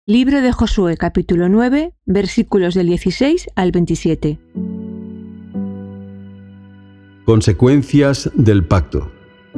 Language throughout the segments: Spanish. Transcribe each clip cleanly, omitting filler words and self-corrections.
Libro de Josué, capítulo 9, versículos del 16 al 27. Consecuencias del pacto.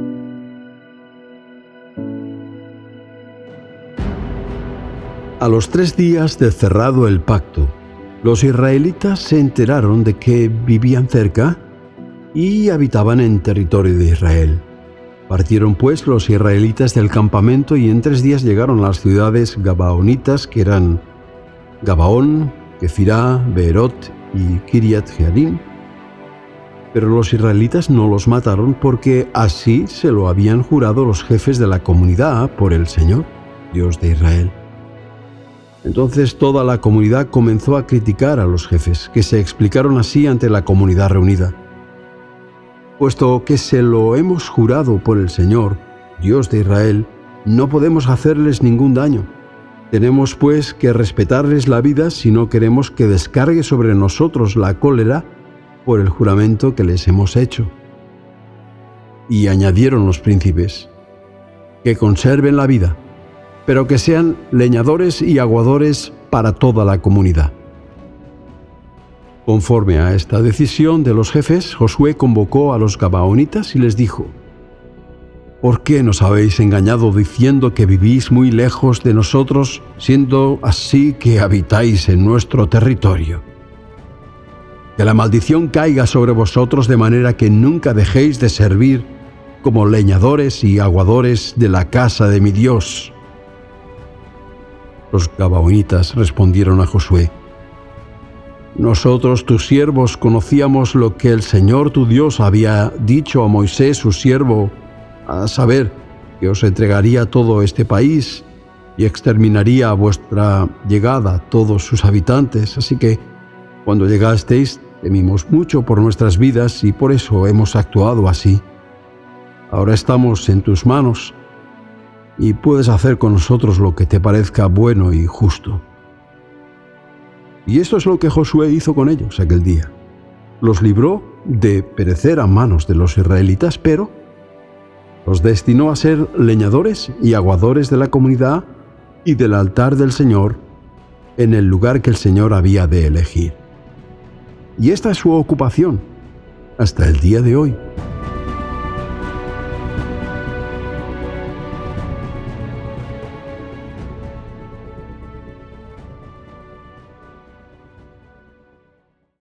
A los 3 días de cerrado el pacto, los israelitas se enteraron de que vivían cerca y habitaban en territorio de Israel. Partieron pues los israelitas del campamento y en 3 días llegaron a las ciudades gabaonitas, que eran Gabaón, Kefirá, Beerot y Kiriat Jearim. Pero los israelitas no los mataron porque así se lo habían jurado los jefes de la comunidad por el Señor, Dios de Israel. Entonces toda la comunidad comenzó a criticar a los jefes, que se explicaron así ante la comunidad reunida. Puesto que se lo hemos jurado por el Señor, Dios de Israel, no podemos hacerles ningún daño. Tenemos pues que respetarles la vida si no queremos que descargue sobre nosotros la cólera por el juramento que les hemos hecho. Y añadieron los príncipes: que conserven la vida, pero que sean leñadores y aguadores para toda la comunidad. Conforme a esta decisión de los jefes, Josué convocó a los gabaonitas y les dijo: ¿por qué nos habéis engañado diciendo que vivís muy lejos de nosotros, siendo así que habitáis en nuestro territorio? Que la maldición caiga sobre vosotros de manera que nunca dejéis de servir como leñadores y aguadores de la casa de mi Dios. Los gabaonitas respondieron a Josué: nosotros, tus siervos, conocíamos lo que el Señor tu Dios había dicho a Moisés, su siervo, a saber, que os entregaría todo este país y exterminaría a vuestra llegada todos sus habitantes. Así que, cuando llegasteis, temimos mucho por nuestras vidas y por eso hemos actuado así. Ahora estamos en tus manos y puedes hacer con nosotros lo que te parezca bueno y justo. Y esto es lo que Josué hizo con ellos aquel día. Los libró de perecer a manos de los israelitas, pero los destinó a ser leñadores y aguadores de la comunidad y del altar del Señor en el lugar que el Señor había de elegir. Y esta es su ocupación hasta el día de hoy.